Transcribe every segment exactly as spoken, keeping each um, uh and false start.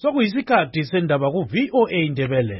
Sokuyisikhathi sendaba ku V O A Ndebele.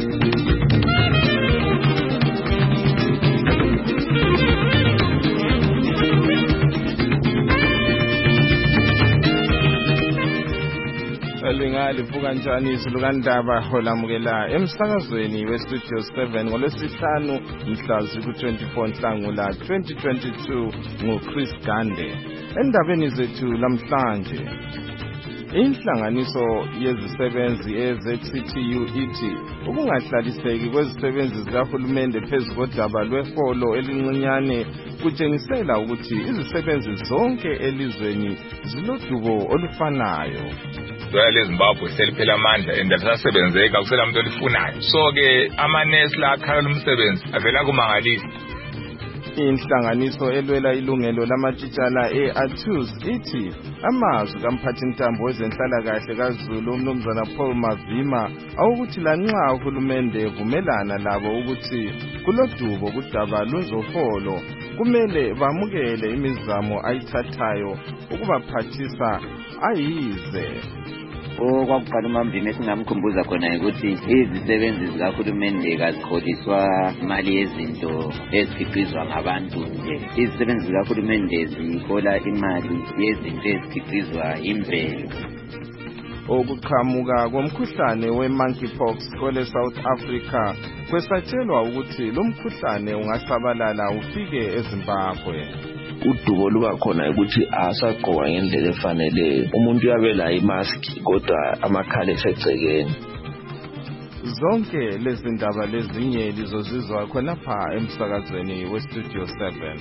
Lingali vuka njani izulukandaba holamukela emsakazweni westudio seven ngolwesihlanu mhla ziku twenty-four Nhlangula twenty twenty-two nguChris Gande. Endabeni zethu lamhlanje, inhlanganiso yezisebenzi e-Z C T U ithi ukungahlaliseki kwezisebenzi zikahulumende phezu kodaba lweholo elincinyane kutshengisela ukuthi izisebenzi zonke elizweni zilodubo olufanayo. Dwala eZimbabwe seliphela amandla endasasebenzeka kusela umuntu olifunayo. So ke amanesi la akhala umsebenzi avela kumangalisi. Inhlanganiso elwela ilungelo lamatshitshana e-A T U S ithi amazwi kamphathintambo wezenhlalakahle kaZulu umnumzana Paul Mavima awukuthi lanxa uhulumende vumelana labo ukuthi kulodubo kudaba lwezoholo kumele bamukele imizamo ayithathayo ukubaphathisa ayize. Okwakuqala uMamvima esingamkhumbuza khona ukuthi izisebenzi zikahulumende kazikholiswa imali yezinto ezikhiqizwa ngabantu nje. Izisebenzi zikahulumende zihola imali yezinto ezikhiqizwa imvelo. Okuqhamuka komkhuhlane we-monkeypox kwele South Africa kwesatshelwa ukuthi lo mkhuhlane ungasabalala ufike eZimbabwe. Udubo luba khona ukuthi asagqoka ngendlela efanele, umuntu uyabela imask kodwa amakhala esegcekeni. Zonke lezi ndaba lezinye lizozizwa khonapha emsakazweni westudio seven.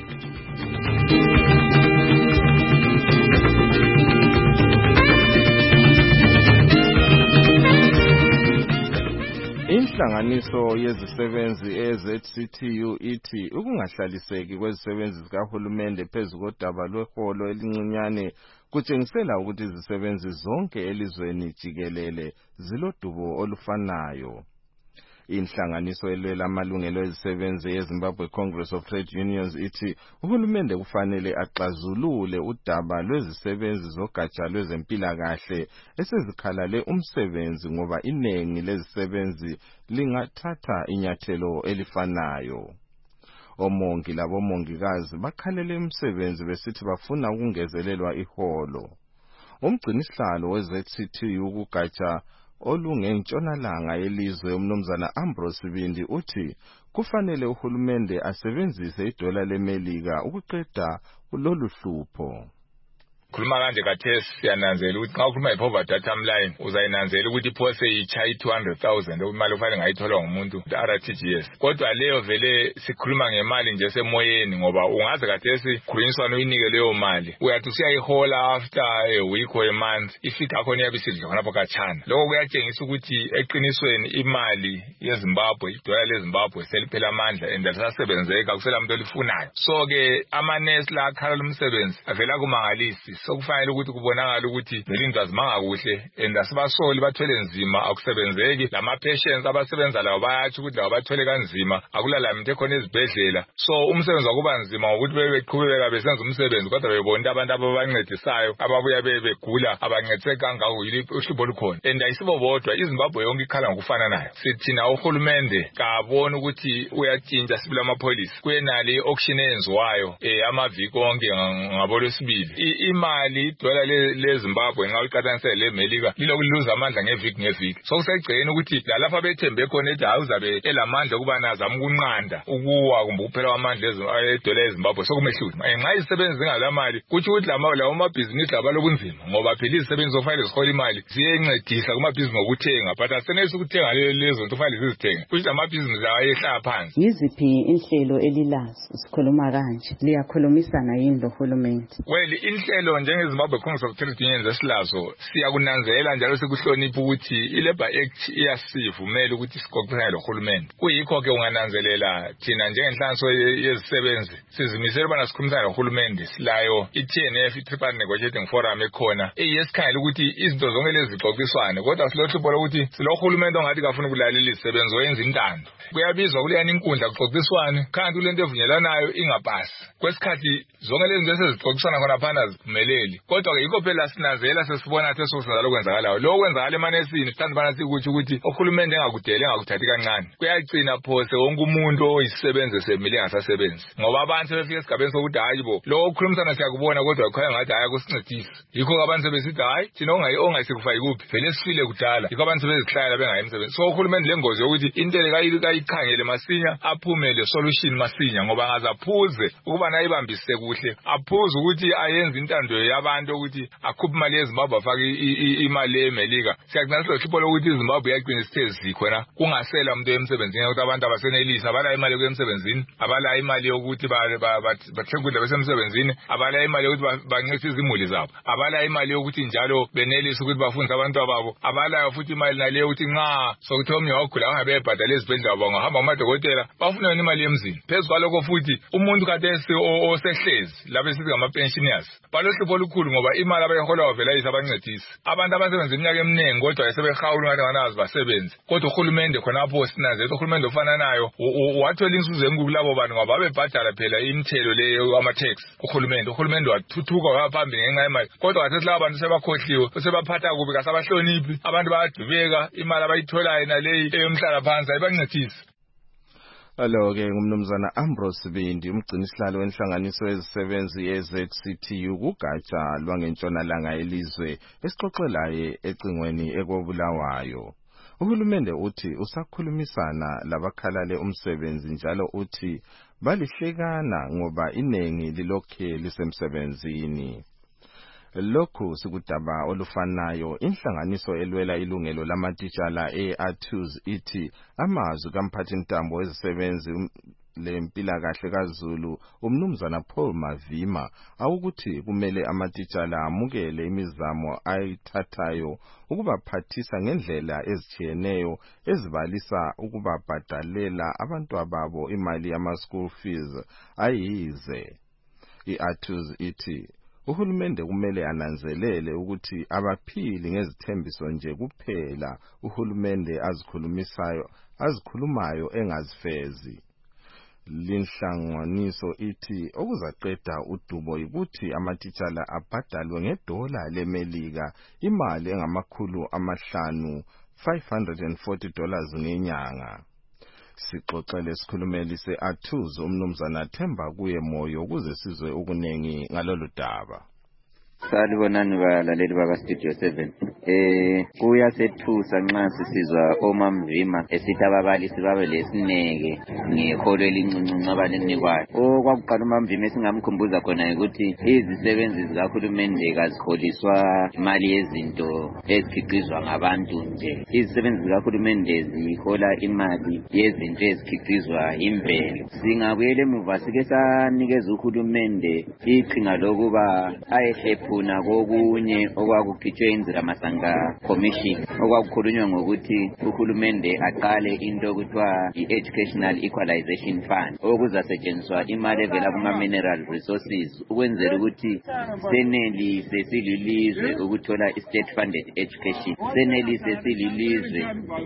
Inhlanganiso yezisebenzi e-Z C T U ithi ukungahlaliseki kwezisebenzi zikahulumende phezu kodaba lweholo elincinyane kutshengisela ukuthi izisebenzi zonke elizweni jikelele zilodubo olufanayo. Inhlanganiso elwela amalungelo ezisebenzi yeZimbabwe Congress of Trade Unions ithi uhulumende kufanele axazulule udaba lwezisebenzi zogatsha lwezempilakahle esezikhalale umsebenzi ngoba inengi lezisebenzi lingathatha inyathelo elifanayo. Omongi labomongikazi bakhalele umsebenzi besithi bafuna ukungezelelwa iholo. Umgcinisihlalo we-Z C T U kugatsha olungentshonalanga yelizwe umnumzana Ambrose Bindi uthi kufanele uhulumende asebenzise idola leMelika ukuqeda kulolu hlupho. Khuluma kanje kathesi siyananzela ukuthi xa ukhuluma ngepoverty atom line uzayinanzela ukuthi iphose ichayi two hundred thousand imali ofanele ngayithola ngumuntu R T G S. Kodwa leyo vele sikhuluma ngemali nje semoyeni ngoba ungaze kathesi khulunyiswana uyinike leyo mali uyathi usiyayihola after a week or a month ifit yakho iyabe isidla khonapho kachana. Lokho kuyatshengisa ukuthi eqinisweni imali yeZimbabwe idola leZimbabwe seliphela amandla endasasebenzeka kusela umuntu olifunayo. So ke amanesi la akhala umsebenzi avela kumangalisi. Sokufanele ukuthi kubonakala ukuthi lezinto azimanga kuhle endasibasoli bathwele nzima akusebenzeki. Lama patients abasebenza lawo bayathi ukuthi lawo bathwele kanzima akulala muntu ekhona ezibhedlela. So umsebenzi wakuba nzima ukuthi bebeqhubeka besenza umsebenzi kodwa bebona abantu ababancedisayo ababuya bebegula abancediseka kangako yili uhlupho olukhona. And ayisibo bodwa iZimbabwe yonke ikhala ngokufana nayo. Sithina uhulumende kabona ukuthi uyatshintsha sibila amapolisi kuyenali i-auction eyenziwayo eh amaviki onke ngabolwesibili. Imali idola leZimbabwe nxa uliqhathanisa leMelika lilokuluza amandla ngeviki ngeviki. So kusegcina ukuthi lalapha bethembe khona ethi hayi uzabe elamandla ukuba nazama ukunqanda ukuwa kumbe ukuphela kwamandla edola leZimbabwe sokumehlula. Nxa izisebenzi zingalamali kuthi ukuthi lawo amabhizinisi labalobunzima ngoba phela izisebenzi zofanele zihola imali ziyencedisa kumabhizinisi ngokuthenga but asenelisi ukuthenga lezo nto ufanele zizithenge. Kuthi amabhizinisi lawo ayehlala phansi. Yiziphi inhlelo elilazi sikhuluma kanje liyakhulumisana yini lohulumende? Well inhlelo njengeZimbabwe Congress of Trade Unions esilazo siyakunanzela njalo sikuhlonipha ukuthi iLabor Act iyasivumela ukuthi sixoxisane lohulumende. Kuyikho ke ungananzelela thina njengenhlanganiso yezisebenzi sizimisela ubana sikhulumisane lohulumende silayo i-T N F i-Tripartite Negotiating Forum ekhona eyesikhangela ukuthi izinto zonke lezi zixoxiswane kodwa silohlupho lokuthi silohulumende ongathi kafuna ukulalela izisebenzi oyenza intando. Kuyabizwa kuleyani inkundla kuxoxiswane kanti kulento evunyelanayo ingapasi. Kwesikhathi zonke lezi zinto esezixoxisana khona phana zimele singaphumeleli kodwa ke yikho phela sinazela sesibona ukuthi sesizala lokwenzakalayo lo kwenzakala emanesini sithanda bana sikuthi ukuthi uhulumende engakudele engakuthathi kancane kuyagcina phose wonke umuntu oyisebenze semile engasasebenzi ngoba abantu befika esigabeni sokuthi hayi bo lo okhulumisana siyakubona kodwa ukhaya ngathi hayi akusincedisi yikho abantu sebesithi hayi thina ongayi ongayisikufaka ikuphi vele sifile kudala yikho abantu sebezihlala bengayi emsebenzi so uhulumende lengozi yokuthi intele kayikhangele masinya aphume le solution masinya ngoba ngazaphuze ukuba nayibambise kuhle aphuze ukuthi ayenze intando yabantu ukuthi akhuphe imali yeZimbabwe afake imali eMelika siyakunaso hlupho lokuthi iZimbabwe yagcina isithe zikhona kungasela umuntu emsebenzini ukuthi abantu abasenelisa abala imali yokusemsebenzini abala imali yokuthi bathengule besemsebenzini abala imali yokuthi bancithe izimuli zabo abala imali yokuthi njalo benelisa ukuthi bafundise abantu ababo abala futhi imali naleyo ukuthi nxa sokuthi omnye wakhula angabe ebhadala ezibhedlela bangahamba amadokotela bafuna imali yemzini phezulu lokho futhi umuntu kade osehlezi labe sithi ngama pensioners balohlupho olukhulu ngoba imali abayihola wavela isabancedisi abantu abasebenza iminyaka eminingi kodwa esebehawula ngathi nganazi basebenze kodwa uhulumende khonapho sinaze uhulumende ofana nayo wathola inzuzo enkulu labo bantu ngoba babebhadala phela imithelo leyo ama tax uhulumende uhulumende wathuthuka waphambili ngenxa yemali kodwa ngathi labo bantu sebakhohliwe sebaphatha kubi kasabahloniphi abantu bayadubeka imali abayitholayo naleyi eyomhlala phansi ayibancedisi. Alo ke ngumnumzana Ambrose Bindi umgcini sihlalo wenhlanganiso yezisebenzi ye-Z C T U kugatsha lwangentshonalanga elizwe esixoxelaye ecingweni ekobulawayo. Uhulumende uthi usakhulumisana labakhalale umsebenzi njalo uthi balihlekana ngoba inengi lilokhe lisemsebenzini. Lokhu sikudaba olufanayo inhlanganiso elwela ilungelo lamatitshala e-Athuz ithi amazwi kamphathintambo wezisebenzi lempilakahle kaZulu umnumzana Paul Mavima awukuthi kumele amatitshala amukele imizamo ayithathayo ukubaphathisa ngendlela ezitshiyeneyo ezibalisa ukubabhadalela abantwababo imali yama school fees ayize. I-Athuz ithi uhulumende kumele ananzelele ukuthi abaphili ngezithembiso nje kuphela uhulumende azikhulumisayo azikhulumayo engazifezi. Linhlanganiso ithi okuzaqeda udubo ukuthi amatitshala abhadalwe ngedola leMelika imali engamakhulu amahlanu five hundred forty dollars ngenyanga. Sixoxele sikhulumeli se-Athuz umnumzana Themba kuye moyo ukuze sizwe ukunengi ngalolu daba. Salibonani balaleli baka Studio seven. Eh kuyasethusa nxa sisizwa oMamvima esithi ababalisi babe lesineke ngeholo elincuncuncu abanenikwayo. Okwakuqala uMamvima esingamkhumbuza khona ukuthi izisebenzi zikahulumende kaziholiswa imali yezinto ezikhiqizwa ngabantu nje. Izisebenzi zikahulumende zihola imali yezinto ezikhiqizwa imvelo. Singabuyela emuva sike sanikeza uhulumende iqhinga lokuba ayehle khona kokunye okwakukhitshwe inzira masanga commission okwakukhulunywa ngokuthi uhulumende aqale into okuthiwa i-Educational Equalization Fund okuzasetshenziswa imali evela kuma mineral resources ukwenzela ukuthi senelise sililizwe ukuthola i-state funded education senelise sililizwe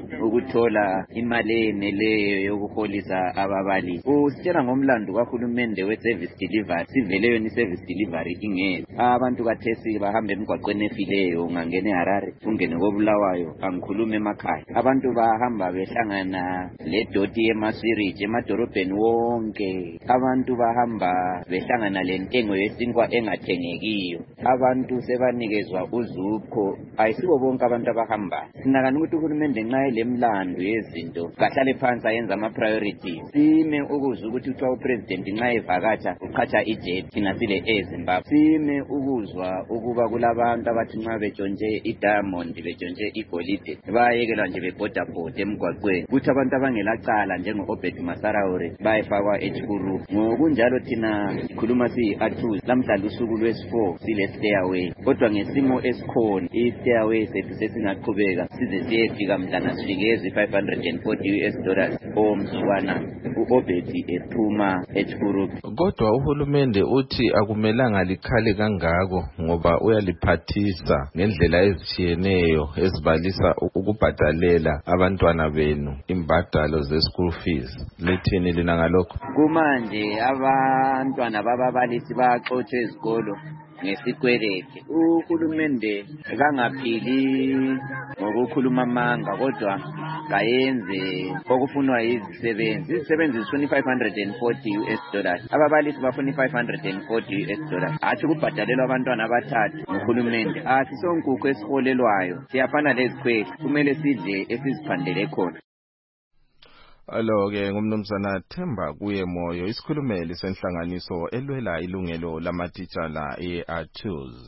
ukuthola imali eneleyo yokuholisa ababalisi. Usitshela ngomlando kahulumende we-service delivery sivele yona i-service delivery ingezi abantu kathesi bahambe emgwaqweni efileyo ungangena eHarare ungene koBulawayo angikhulume emakhaya abantu bahamba behlangana ledoti yemaswiriji emadorobheni wonke abantu bahamba behlangana lentengo yesinkwa engathengekiyo abantu sebanikezwa uzupho ayisibo bonke abantu abahamba sinakani ukuthi uhulumende nxa elemlando yezinto kahlale phansi ayenza ama priorities sime ukuzwa ukuthi uthiwa upresident nxa evakatsha uqhatsha ijet thina sile eZimbabwe sime ukuzwa ukuba kulabantu abathi nxa betshontshe idiamond betshontshe igolide bayekelwa nje bebhoda bhoda emgwaqweni kuthi abantu abangelacala njengo-Obed Masaraure bayefakwa eChikuru. Ngokunjalo thina sikhuluma siyi-Athuz lamhlanje usuku lwesi-four sile stairway kodwa ngesimo esikhona i-stairway sethu sesingaqhubeka size siyefika mhlana sifike ezi-five hundred forty U S dollars omsukwana u-Obed ephuma eChikuru. Kodwa uhulumende uthi akumelanga likhale kangako ngoba uyaliphathisa ngendlela ezitshiyeneyo ezibalisa ukubhadalela abantwana benu imbadalo ze-school fees. Lithini lina ngalokho? Kumanje abantwana bababalisi baxotshe ezikolo ngesikweleti. Uhulumende kangaphili ngokukhuluma amanga kodwa kayenze okufunwa yizisebenzi. Izisebenzi zifuna five hundred forty U S dollars. Ababalisi bafuna five hundred forty U S dollars. Athi kubhadalelwa abantwana abathathu nguhulumende. Asisonkukho esiholelwayo. Siyafana lezikhweli. Kumele sidle esiziphandele khona. Alo ke ngumnumzana Themba kuye Moyo, isikhulumeli senhlanganiso elwela ilungelo lamatitshala e-A T U S.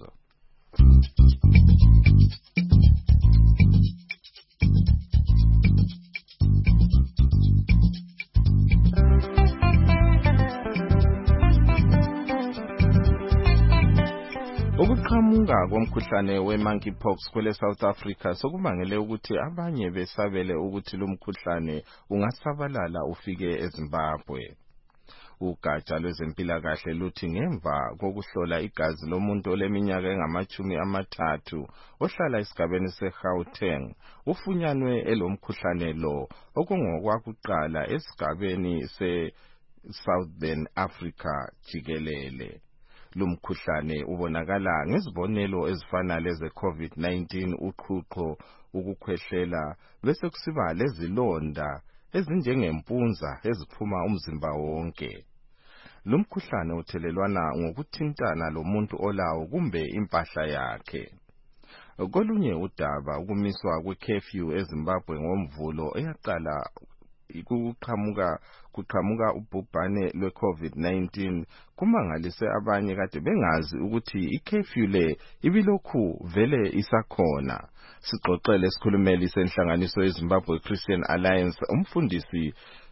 Ukuqhamuka komkhuhlane we-monkeypox kwele South Africa sokumangele ukuthi abanye besabele ukuthi lo mkhuhlane ungasabalala ufike eZimbabwe. Ugatsha lwezempilakahle luthi ngemva kokuhlola igazi lomuntu oleminyaka engamachumi amathathu ohlala esigabeni seGauteng ufunyanwe elomkhuhlane lo okungokwakuqala esigabeni se-Southern Africa jikelele. Lumkhuhlane ubonakala ngezibonelo ezifana leze COVID nineteen, uqhuqho, ukukhwehlela, bese kusiba lezilonda ezinjengempunza eziphuma umzimba wonke. Lumkhuhlane uthelelwana ngokuthintana lomuntu olawo kumbe impahla yakhe. Kolunye udaba ukumiswa kwe-curfew eZimbabwe ngomvulo eyaqala ukuqhamuka kuqhamuka ubhubhane lwe-COVID nineteen kumangalise abanye kade bengazi ukuthi i-curfew le ibilokhu vele isakhona. Sixoxele isikhulumeli senhlanganiso yeZimbabwe Christian Alliance umfundisi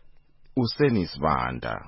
uSenisibanda.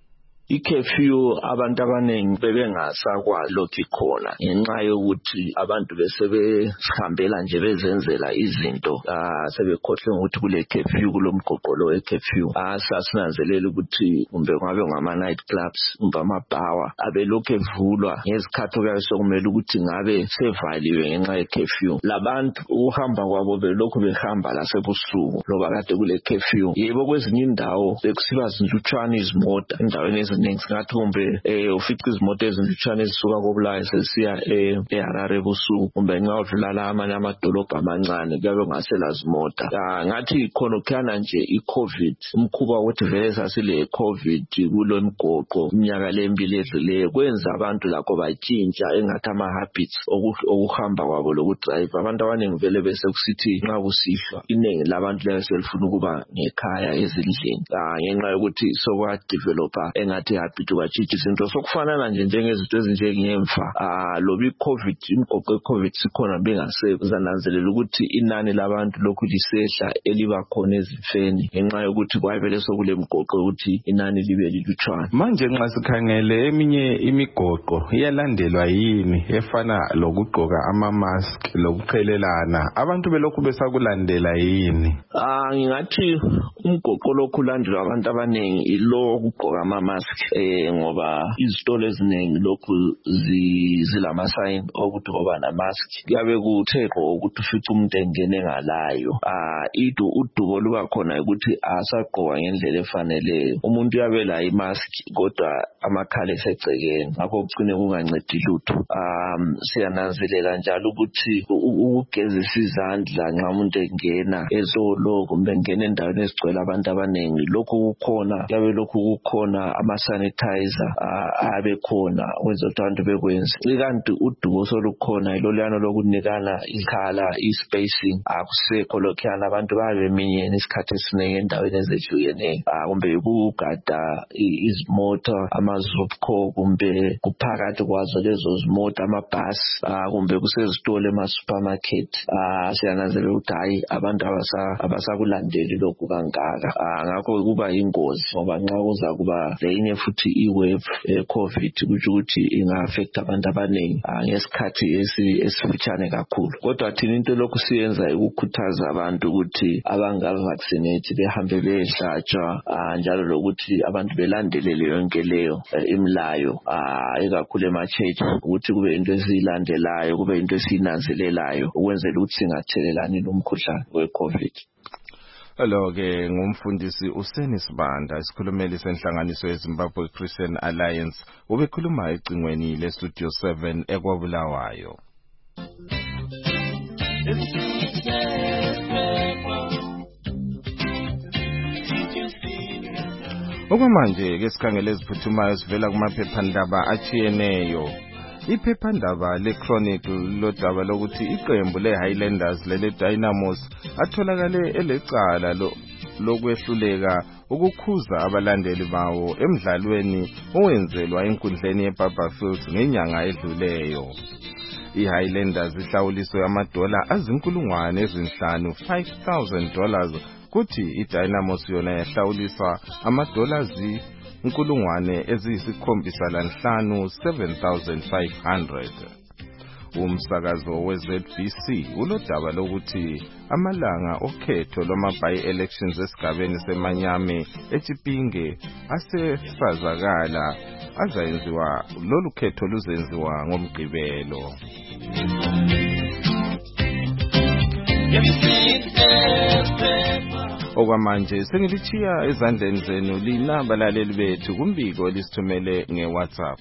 I-curfew abantu abaningi bebengasakwazi lokho ikhona ngenxa yokuthi abantu besebehambela nje bezenzela izinto sebekhohle ukuthi kule curfew kulomgqogqolo we-curfew. Asasinanzelela ukuthi kumbe ngabe ngama night clubs kumbe amabawa abelokhu evulwa ngezikhathi okuyabe sokumele ukuthi ngabe sevaliwe ngenxa ye-curfew. Labantu uhamba kwabo belokhu behamba lasebusuku loba kade kule curfew. Yebo kwezinye indawo bekusiba zinhlutshwana izimota endaweni eziningi singathi kumbe eh ufica izimoto ezinhlutshwana ezisuka koBulawayo sesiya eHarare ebusuku kumbe nxa udlula la amanye amadolobha amancane kuyabe ngasela zimota. Ngathi khona kukhana nje i-COVID umkhuba wokuthi vele sasile COVID kulo mgoqo iminyaka lembili edluleyo kwenza abantu lakho batshintsha engathi ama habits okuhamba kwabo lokudrive. Abantu abaningi vele bese kusithi nxa kusihlwa inengi labantu lebe selifuna ukuba ngekhaya ezindlini ngenxa yokuthi sokwa developer engathi habit batshintsha izinto sokufanana nje njengezinto ezinjengemfa. Lobi COVID imgoqo eCovid sikhona bengasezananzelela ukuthi inani labantu lokhu lisehla eliba khona ezifeni ngenxa yokuthi kwayivele sokule mgoqo ukuthi inani libe lilutshwana. Manje nxa sikhangele eminye imigoqo iyalandelwa yini efana lokugqoka ama mask lokuqhelelana abantu belokhu besakulandela yini? Ah ngingathi umgoqo lokhu landelwa abantu abaningi ilo ukugqoka ama mask eh ngoba izitolo eziningi lokhu zilama sign okuthi ngoba na mask kuyabe kutheko ukuthi ufica umuntu engene ngalayo. Ah idu udubo luba khona ukuthi asagqoka ngendlela efanele. Umuntu uyabe la imask kodwa amakhala esegcekeni ngakho kugcine kungancedi lutho. Um siyananzelela njalo ukuthi ukugezisa izandla nxa umuntu engena ezolo kumbe engena endaweni ezigcwele abantu abaningi lokhu kukhona kuyabe lokhu kukhona ama sanitizer abe khona wenza ukuthi abantu bekwenze. Ikanti udubo solukhona iloliyana lokunikana ikhala i-spacing akusekho lokhuyana abantu babeminyene isikhathi esiningi endaweni ezehlukeneyo kumbe ukugada izimota amazupco kumbe kuphakathi kwazo lezo zimota amabhasi kumbe kusezitolo ema-supermarket. Siyananzelela ukuthi hayi abantu abasakulandeli lokhu kangaka ngakho kuba yingozi ngoba nxa kuza kuba lenye futhi i-wave e-COVID kuthi ukuthi inga-affect abantu abaningi ngesikhathi esifitshane kakhulu. Kodwa thina into lokhu siyenza ukukhuthaza abantu ukuthi abanga-vaccinate behambe behlatshwa njalo lokuthi abantu belandelele yonke leyo imilayo ekakhulu ema-church ukuthi kube into esiyilandelayo kube into esiyinanzelelayo ukwenzela ukuthi singathelelani lo mkhuhlane we-COVID. Lo ke ngumfundisi uSeni Sibanda isikhulumeli senhlanganiso yeZimbabwe Christian Alliance ubekhuluma ecingweni leStudio seven ekwabulawayo. Okwamanje ke sikhangele eziphuthumayo sivela kumaphephandaba achiyeneyo. Iphephandaba leChronicle lodaba lokuthi iqembu leHighlanders lele Dynamos atholakale elecala lokwehluleka ukukhuza abalandeli bawo emidlalweni owenzelwa enkundleni yeBarberfield ngenyanga edluleyo. IHighlanders ihlawuliswe amadola azinkulungwane ezinhlanu five thousand dollars kuthi iDynamos yona yahlawuliswa amadola inkulungwane eziyisikhombisa lanhlanu seven thousand five hundred. Umsakazo we-Z B C ulodaba lokuthi amalanga okhetho lwama-by-elections esigabeni seManyame eChipinge asesazakala azayenziwa lolu khetho luzenziwa ngomgqibelo. Okwamanje sengilichiya ezandleni zenu lina balaleli bethu kumbiko lisithumele ngeWhatsApp.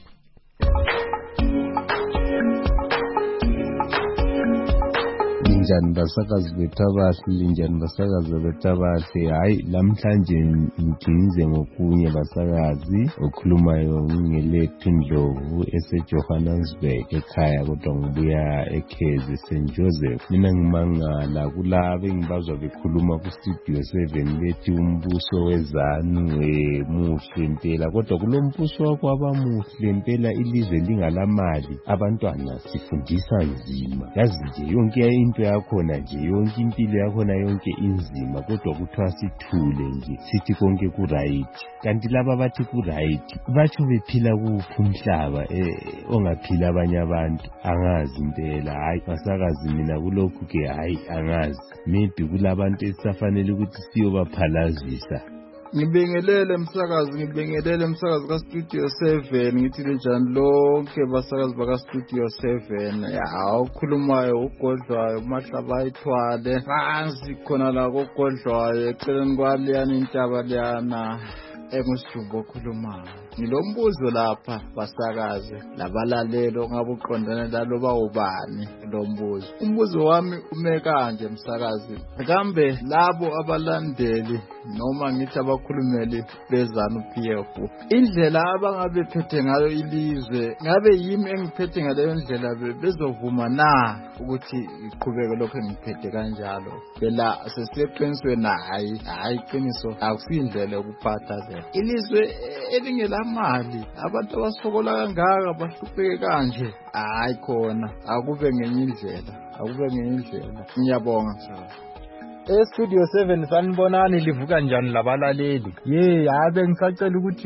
Linjani basakazi bethabahle, linjani basakazi bethabahle. Hayi lamhlanje ngidinze ngokunye basakazi okhulumayo ngingelethu Ndlovu eseJohannesburg ekhaya kodwa ngibuya eKhezi Saint Joseph. Mina ngimangala kulabo engibazwa bekhuluma kuStudio seven bethi umbuso wezanu wemuhle impela kodwa kulombuso wakwabamuhle impela ilizwe lingalamali abantwana sifundisa nzima. Yazi nje yonke into yakhona nje yonke impilo yakhona yonke inzima kodwa kuthiwa sithule nje sithi konke ku right. Kanti laba bathi ku right bathi bephila kuphi umhlaba eh ongaphila abanye abantu angazi impela. Hayi basakazi mina kulokhu ke hayi angazi maybe kulabantu esifanele ukuthi siyobaphalazisa. Ngibingelele msakazi ngibingelele msakazi ka Studio seven ngithi njani lonke basakazi baka Studio seven ya ukhulumayo ugodlwayo mahlaba ayithwale phansi khona la kogodlwayo eceleni kwaliyana intaba liyana engusijumbo okhulumayo. Ngilombuzo lapha basakazi labalalelo ngabe uqondane lalo bawubani lombuzo. Umbuzo wami ume kanje msakazi. Kambe labo abalandeli noma ngithi abakhulumeli bezanu P F indlela abangabe phethe ngayo ilizwe ngabe yimi engiphethe ngaleyo ndlela bezovuma na ukuthi iqhubeke lokho engiphethe kanjalo. Phela sesiqiniswe na hayi hayi qiniso akusindlela ukuphatha le ilizwe elingela mali abantu abasokola kangaka bahlupheke kanje hayi khona akube ngenye indlela akube ngenye indlela. Ngiyabonga msakazi. eStudio seven sanibonani livuka njani labalaleli. Ye yabe ngisacela ukuthi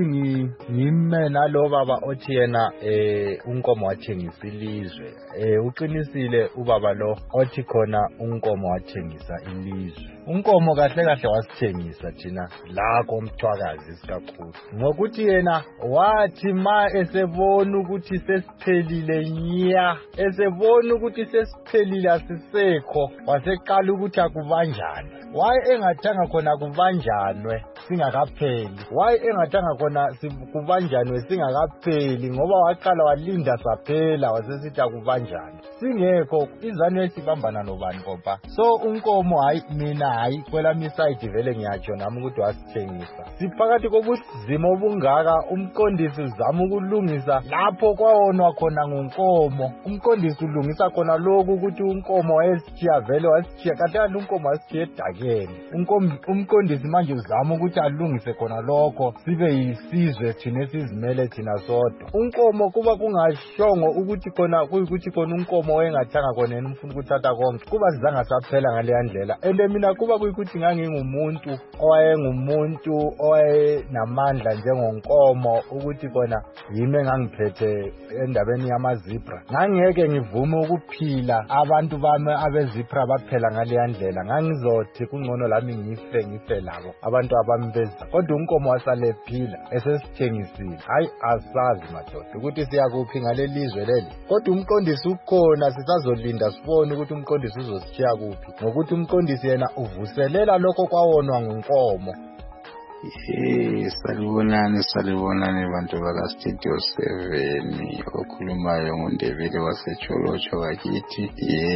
ngime nalo baba othi yena eh unkomo wathengisa ilizwe. Eh uqinisile ubaba lo othi khona unkomo wathengisa ilizwe. Unkomo kahle kahle wasithengisa thina la komthwakazi sikakhulu. Ngokuthi yena wathi ma esebona ukuthi sesiphelile nya esebona ukuthi sesiphelile asisekho waseqala ukuthi akubanjani. Why engathanga khona kubanjanwe singakapheli? Why engathanga khona kubanjanwe singakapheli? Ngoba waqala walinda saphela wasesithi akubanjani. Singekho izanu esibambana nobani ngoba. So unkomo hayi mina hayi kwelami side vele ngiyatsho nami ukuthi wasithengisa. Siphakathi kobuzimo obungaka umqondisi uzama ukulungisa lapho kwawonwa khona ngonkomo. Umqondisi ulungisa khona lokho ukuthi unkomo wayesichiya vele wasichiya kanti unkomo wasichiya edakeni. Umqondisi manje uzama ukuthi alungise khona lokho sibe yisizwe thina esizimele thina sodwa. Unkomo kuba kungashongo ukuthi khona kuyikuthi khona unkomo oyengathanga khona yena umfuna ukuthatha konke kuba sizanga saphela ngale ndlela. Ende mina kuba kuyikuthi ngangingumuntu owayengumuntu owayenamandla njengonkomo ukuthi khona yimi engangiphethe endabeni yamazibra. Ngangeke ngivume ukuphila abantu bami abezibra baphela ngale ndlela. Ngangizothi kungcono lami ngife ngife labo abantu abambeza. Kodwa unkomo wasale phila esesithengisile. Hayi asazi madoda ukuthi siyakuphi ngale lizwe leli. Kodwa umqondisi ukhona sisazolinda sibone ukuthi umqondisi uzosichiya kuphi. Ngokuthi umqondisi yena vuselela lokho kwawonwa ngunkomo. Eh salibonani salibonani bantu baka Studio seven okhulumayo nguNdebele waseCholocho bakithi.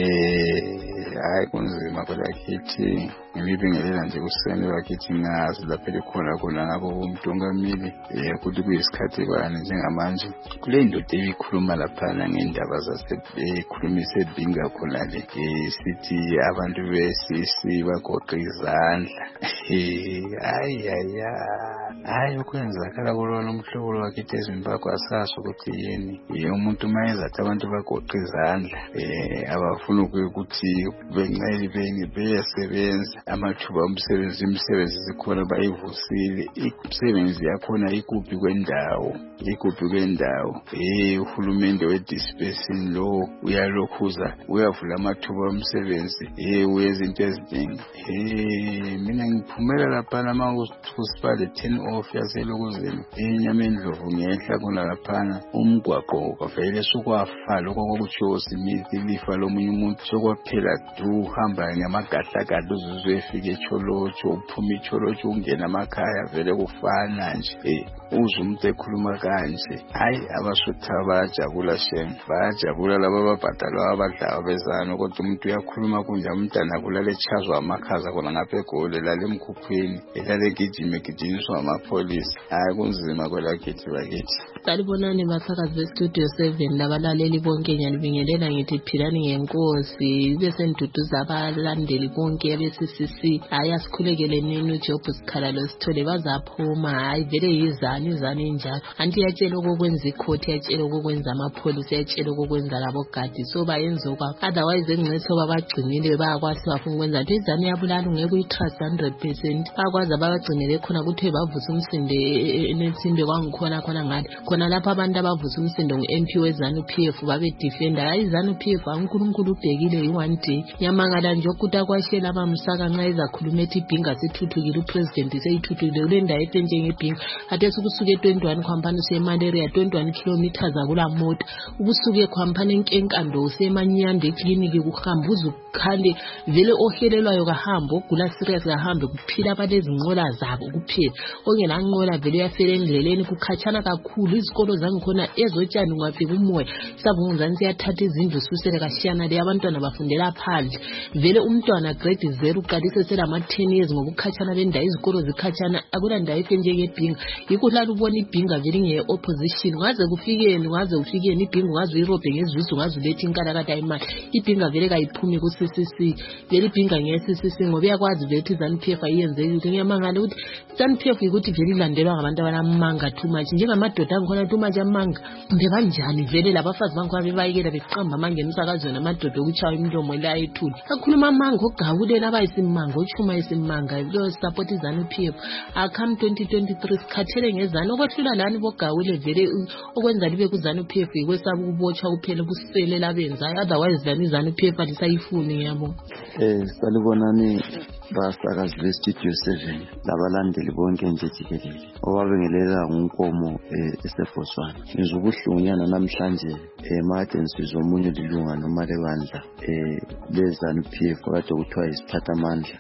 Eh hayi kunzima kodwa kithi ngibingelela nje kuseni bakithi ngazi lapha likhona khona ngabo umntungamili eh ukuthi kuyisikhathi bani njengamanje kule ndoda eyikhuluma lapha ngendaba zase ekhulumise binga khona le sithi abantu besisi bagoqa izandla. Eh hayi hayi ya hayi ukwenzakala kulona umhlobo wakithi eZimbabwe asaso ukuthi yini umuntu mayeza athi abantu bagoqa izandla eh abafuna ukuthi bencele beni beyasebenza amathuba omsebenzi imisebenzi sikhona bayivusile imisebenzi yakhona ikuphi kwendawo ikuphi kwendawo eh uhulumende wedispersing lo uyalokhuza uyavula amathuba omsebenzi eh uyezinto eziningi eh mina ngiphumela lapha kusipale ten off yaselokuzeni enyameni ndlovu ngehla kuna lapha umgwaqo kwavele sokwafa lokho kokuthi osimithi lifa lomunye umuntu sokwaphela du hamba ngamagahla gadu uzuzefike eCholocho uphuma eCholocho ungena emakhaya vele kufana nje eh uzumuntu ekhuluma kanje hayi abasutha bayajabula shem bayajabula laba babhadalwa abadlawa bezana kodwa umuntu uyakhuluma kunja umntana kulale chazwa amakhaza kona ngapha egole lale emkhuphweni elale gijime gijinyiswa amapolisi hayi kunzima kwelakithi bakithi. Salibonani basakazi beStudio seven labalaleli bonke ngiyanibingelela ngithi philani ngenkosi bese nduduza abalandeli bonke bese sisi hayi asikhulekele nini uJob Sikhalalo sithole bazaphuma hayi vele yizani izani enjalo anti yatshela okwenza ikhoti yatshela okwenza amapolisi yatshela okwenza labo gadi so bayenza kwa otherwise engcetho babagcinile bayakwazi bafuna ukwenza nto izani yabulala ngeke uyitrust one hundred percent bakwazi abagcinele khona ukuthi bavusa umsinde enethimbe kwangikhona khona ngathi khona lapha abantu abavusa umsindo ngu-M P wezanu P F babe defender hayi izanu P F uNkulunkulu ubhekile yi-one day nyamangala nje ukuthi akwashela abamsaka nxa ezakhuluma ethi ibhinga sithuthukile upresident seyithuthukile kule ndawo ehle njengebhinga ade sokusuka e-twenty-one khwampani usemalaria twenty-one kilometers akula moto ubusuke khwampani enkenkando usemanyande ekliniki kuhamba uzukhande vele ohelelwayo kahamba ogula serious kahamba kuphila abalezinqola zabo kuphela ongela nqola vele uyafela endleleni kukhatshana kakhulu izikolo zangikhona ezotshani ngwafika umoya sabunguzani siyathatha izindlu susele kashiyana le abantwana bafundela phandle vele umntwana grade zero uqalise selama ten years ngokukhatshana le ndawo izikolo zikhatshana akula ndawo ehle njengebhinga yikho lalo ubona ibhinga vele nge opposition ngaze kufikeni ngaze ufikeni ibhinga ngaze uyirobhe ngezisu ngaze ulethe inkalakata imali ibhinga vele kayiphumi ku C C C vele ibhinga nge C C C ngoba yakwazi vele ukuthi ZANU P F ayenze ukuthi ngiyamangala ukuthi ZANU P F ukuthi vele ilandelwa ngabantu abanamanga too much njengamadoda angikhona too much amanga mbe kanjani vele labafazi bangikhona bebayekela beqamba amanga emsakazweni amadoda okuchaya imilomo la ethuli akhuluma amanga ogawulela abayisimanga ochuma isimanga lo support ZANU P F akam twenty twenty-three sikhathele ngezana okwehlula lani bogawule vele okwenza libe ku ZANU P F ikwesaba ukubotshwa kuphela kuselela benzayo otherwise ZANU ZANU P F alisayifuni ngiyabo. Eh salibonani basakazi beStudio seven labalandeli bonke nje jikelele owabengelela ngunkomo eseBotswana ngizobuhlungunyana namhlanje eMathe nsizwa omunye lilunga noma lebandla eh leZANU P F kade kuthiwa isiphatha amandla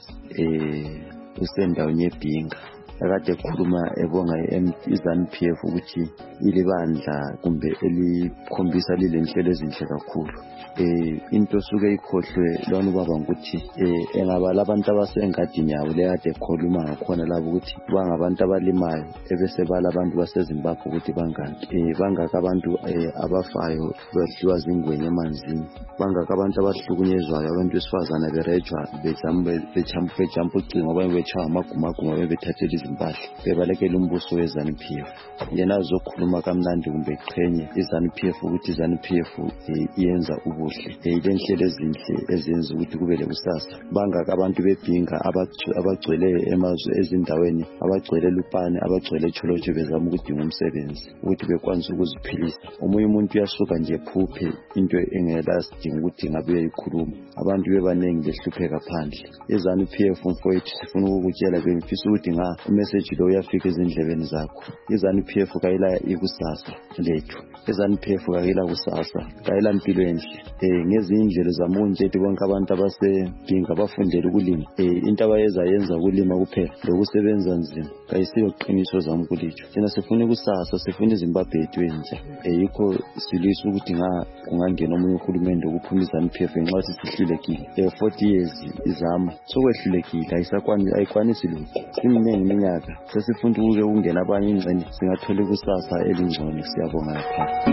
eh usendaweni yeBhinga akade ekhuluma ebonga iZANU P F ukuthi ilibandla kumbe elikhombisa lilenhlelo ezinhle kakhulu eh into suke ikhohlwe lona ubaba ukuthi eh engabala abantu abasengadini yabo lekade ekhuluma ngakhona labo ukuthi bangabantu abalimayo ebese bala abantu baseZimbabwe ukuthi bangani eh bangaka abantu abafayo badliwa zingwenye emanzini bangaka abantu abahlukunyezwayo abantu besifazana berejwa bejambe bejambe bejambe ucingo baye bechawa amagumaguma bebethathela izimpahla bebalekela umbuso weZANU P F yena azokhuluma kamnandi kumbe qhenye iZANU P F ukuthi iZANU P F iyenza ubuhle eyilenhlelo ezinhle ezenza ukuthi kube lekusasa bangaka abantu beBhinga abagcwele emazwe ezindaweni abagcwele Lupane abagcwele eCholocho bezama ukudinga umsebenzi ukuthi bekwanise ukuziphilisa omunye umuntu uyasuka nje phuphe into engela sidinga ukuthi ngabe uyikhuluma abantu bebanengi behlupheka phandle iZANU P F mfowethu sifuna ukukutshela bemfisa ukuthi nga umessage lo uyafika ezindlebeni zakho. iZANU-P F kayila ikusasa lethu. iZANU-P F kayila kusasa, kayila impilo enhle. Eh ngezindlela zamunje ethi bonke abantu abasebhinga bafundele ukulima. Eh into abayeza yenza ukulima kuphela lokusebenza nzima. Kayisiyo iqiniso zami kulitsho. Thina sifuna ikusasa, sifuna iZimbabwe yethu entsha. Eh yikho silisa ukuthi nga kungangena omunye uhulumende ukuphuma iZANU-P F ngenxa yokuthi sihlulekile. Eh forty years izama sokwehlulekile ayisakwani ayikwanisi lutho. Iminingi iminyaka sesifuna ukuke ungena abanye ingxenye singathola ikusasa elingcono. Siyabonga lapha.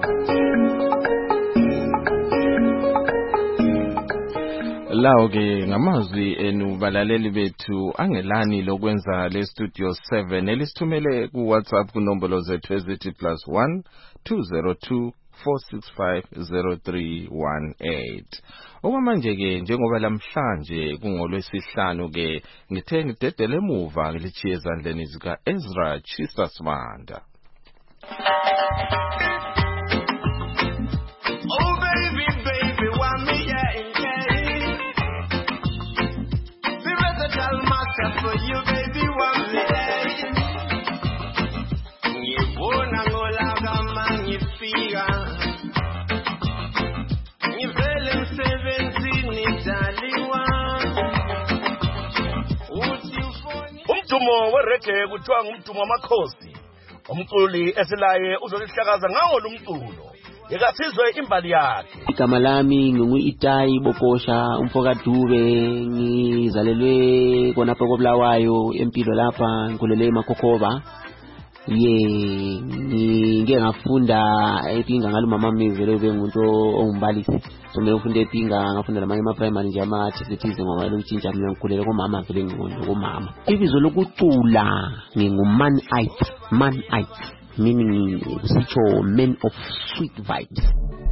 Lawo ke ngamazwi enu balaleli bethu angelani lokwenza le studio seven elisithumele ku WhatsApp ku nombolo zethu ezithi plus one two zero two four six five zero three one eight. Okwamanje ke njengoba lamhlanje kungolwesihlanu ke ngithe ngidedele emuva ngilichiye ezandleni zika Ezra Chisa Smanda. Oh baby baby want me yeah in the versatile master for you baby want me yeah. You wanna go like a magnifica. You feeling seventeen Italy one. Would you phone? Umdumo werege kuthiwa ngumdumo wamakhosi. Umculi esilaye uzolihlakaza ngawo lumculo. Yekasizwe imbali yakhe. Igama lami ngingu Itayi Bokosha umfoka Dube, ngizalelwe khonapha koBulawayo empilo lapha ngikhulele eMakhokhoba. Ye ngike ngafunda ePinga ngalo mama mivele ube umuntu ongumbalisi. So mina ngifunda ePinga ngafunda namanye ama primary nje ama activities ngoba lokutshintsha mina ngikhulele komama vele ngimuntu komama. Ibizo lokucula nginguManite, Manite meaning sitsho men of sweet vibes.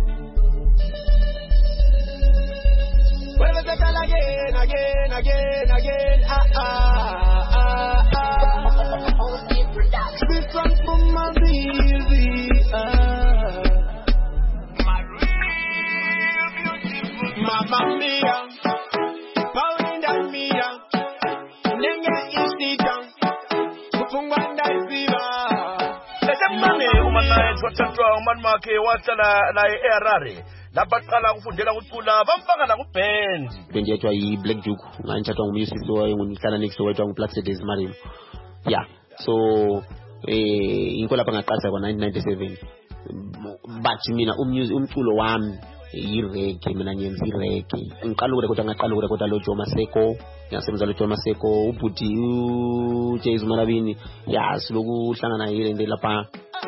Well, let's tell again, again, again, again. Ah ah ah ah. This one from my baby. Ah, my real beautiful Mamma Mia, Paulinda Mia, Nenga Istita, Kufungwanda Ziva. Mane umanaye twathatwa umanwakhe watsala la eHarare lapha qala ukufundela ukucula bamfaka la kuband. Band yethu ayi Black Duke nganthathwa ngumusisi oyengihlala next wethu nguPlaxid Marim. Yeah, so eh inko lapha ngaqasa kwa nineteen ninety-seven. But mina umusic umculo wami i-reggae, mina ngenza i-reggae. Ngiqala ukurekhoda ngaqala ukurekhoda lo Joe Maseko, ngasebenza lo Joe Maseko, ubhuti uJays Malabini. Ya siloku hlangana yile lapha.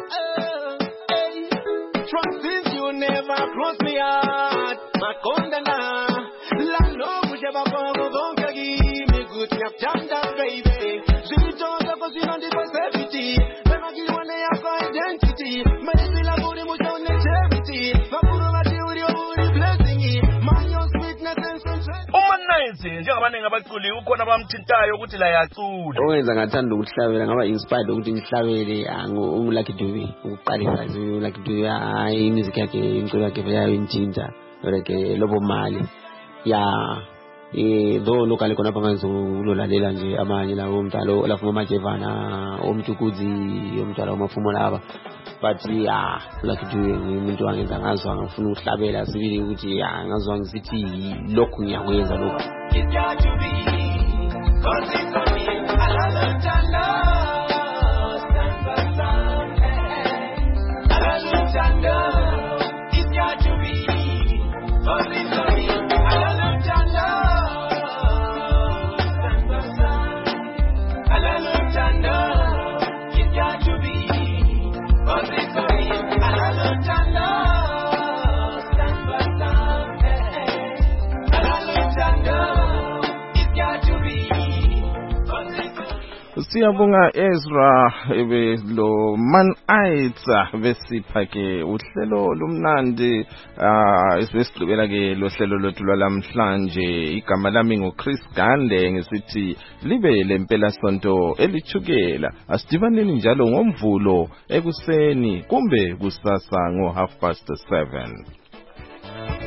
Trust you never cross me heart. Makonda na la no ujeba bongo bonga me good nyap janda baby. Zito for you on the possibility. When I give one your identity. Maybe la body mo down the charity. Vapuro mati uri uri blessing. My your sweetness and sunshine. Umanayizi njengabanenge abaculi ukhona bamthintayo ukuthi la yacula. Owenza ngathanda ukuhlabela ngaba inspired ukuthi ngihlabele uLucky Dube ukuqalisa nje uLucky Dube hayi music yakhe inculu yakhe vele inthinta like lobo mali ya eh do lokale khona phangazo ulolalela nje amanye lawo umntalo lafu Majevana omtukudzi umntalo wamafumo laba but ya Lucky Dube umuntu wangenza ngazwa ngifuna ukuhlabela sibili ukuthi ya ngazwa ngisithi lokhu ngiyakwenza lokhu. It's got to be, cause it's for me, I love Tanda, stand by stand, I love Tanda, it's got to be, cause it's for me, I love Tanda, stand by stand, I love Tanda, it's got to be, cause it's for me, I love Tanda, stand by stand, I love Tanda. Siyabonga Ezra ebe lo Manite besipha ke uhlelo lumnandi esisigqibela ke lo hlelo lwethu lwalamhlanje. Igama lami ngoChris Gande ngesithi libe lempela sonto elichukela. Asidibaneni njalo ngomvulo ekuseni kumbe kusasa ngo half past seven.